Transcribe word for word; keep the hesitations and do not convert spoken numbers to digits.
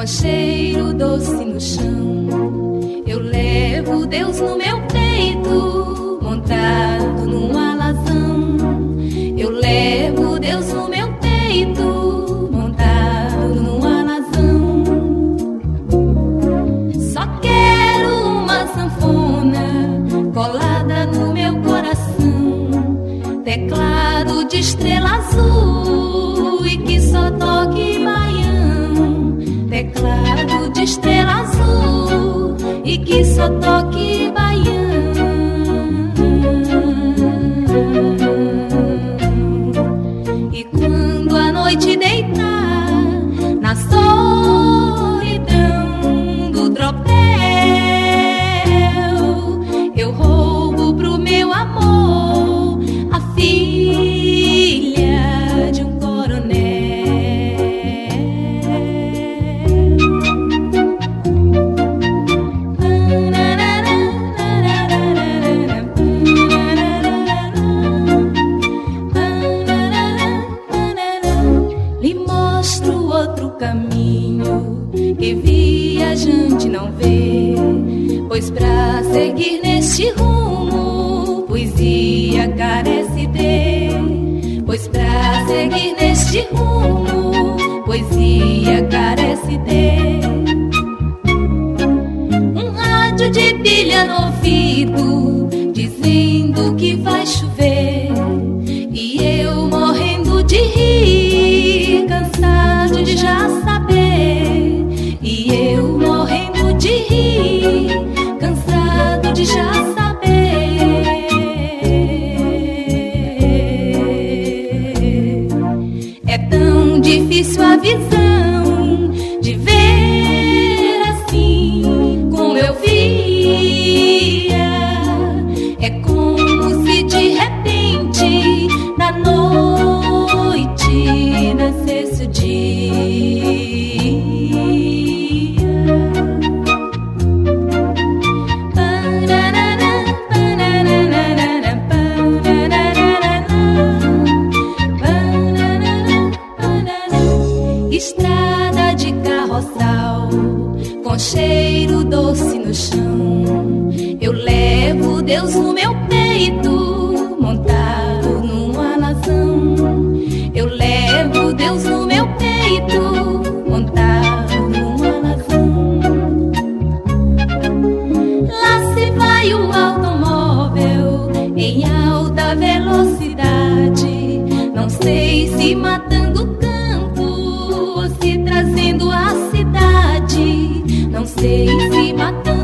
com cheiro doce no chão. Eu levo Deus no meu peito, montado num alazão. Eu levo Deus no meu peito, montado num alazão. Só quero uma sanfona colada no meu coração, teclado de estrela azul e que só toque baião. Teclado de estrela azul e que só toque baião. E quando a noite deitar na solidão do tropel, eu roubo pro meu amor a filha de um coronel. Lhe mostro outro caminho que viajante não vê, pois pra seguir neste rumo poesia carece de. Pois pra seguir neste rumo poesia carece de um rádio de pilha no ouvido dizendo que vai chover, e eu morrendo de rir, cansado de já saber. E eu morrendo de rir, cansado de já saber. É tão difícil a visão de ver assim como eu via. É como se de repente da noite nascesse o dia. Estrada de carroçal com cheiro doce no chão. Eu levo Deus no meu peito, montado num alazão. Eu levo Deus no meu peito, montado num alazão. Lá se vai o automóvel em alta velocidade, não sei se matando o campo ou se trazendo a cidade. Não sei se matando